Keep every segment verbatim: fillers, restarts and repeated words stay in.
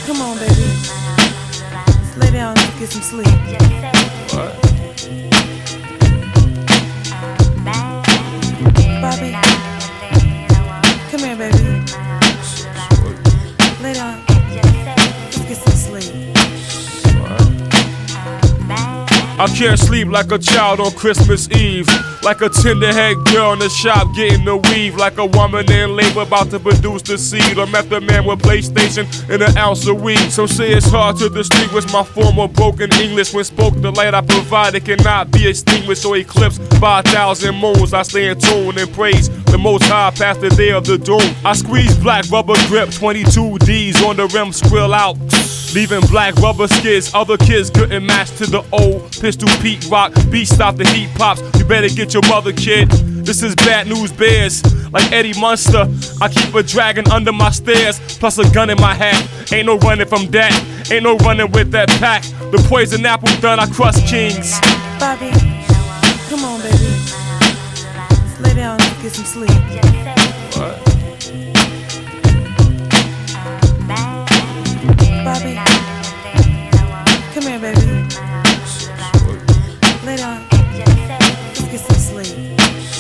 Come on, baby. Just lay down and get some sleep. What? Bobby, come here, baby. Lay down. Let's get some sleep. I can't sleep like a child on Christmas Eve. Like a tender-head girl in the shop getting the weave. Like a woman in labor about to produce the seed. Or method man with PlayStation and an ounce of weed. Some say it's hard to distinguish my form of broken English. When spoke, the light I provided cannot be extinguished or eclipsed by a thousand moons. I stay in tune and praise the Most High past the day of the doom. I squeeze black rubber grip, twenty-two D's on the rim, squill out, leaving black rubber skids. Other kids couldn't match to the old Pistol Pete rock. Beat stop the heat pops. You better get your mother, kid. This is Bad News Bears. Like Eddie Munster, I keep a dragon under my stairs, plus a gun in my hat. Ain't no running from that. Ain't no running with that pack. The poison apple done, I crush kings. Bobby, come on, baby. Just lay down and get some sleep. What? Bobby, come here, baby. Lay down. Let's get some sleep.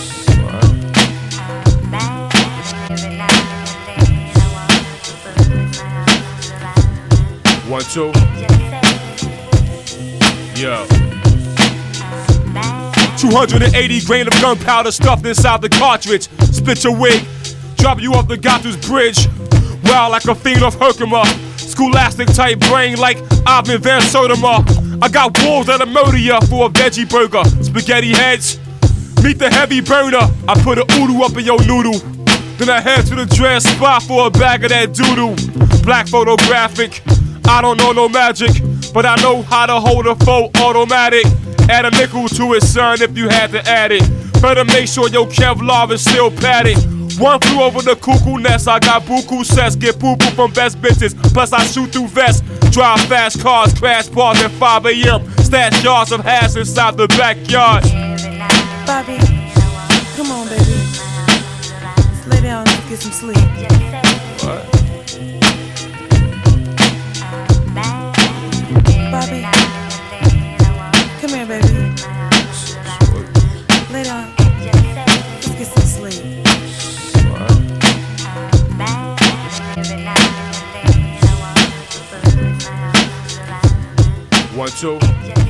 One, two. Yo. two hundred eighty grain of gunpowder stuffed inside the cartridge. Split your wig, drop you off the Gatu's bridge. Wow, like a fiend of Herkimer. Scholastic type brain like Ivan Van Sotomayor. I got wolves that'll murder ya for a veggie burger. Spaghetti heads, meet the heavy burner. I put a oodoo up in your noodle. Then I head to the dress spot for a bag of that doodoo. Black photographic, I don't know no magic, but I know how to hold a full automatic. Add a nickel to it, son, if you had to add it. Better make sure your Kevlar is still padded. One flew over the cuckoo nest, I got buku sets. Get poo-poo from best bitches, plus I shoot through vests. Drive fast cars, crash bars at five A M Stash yards of hash inside the backyard. Bobby, come on, baby. Just lay down and get some sleep. What? Bobby, come here, baby. Lay down. Let's get some sleep. One, two.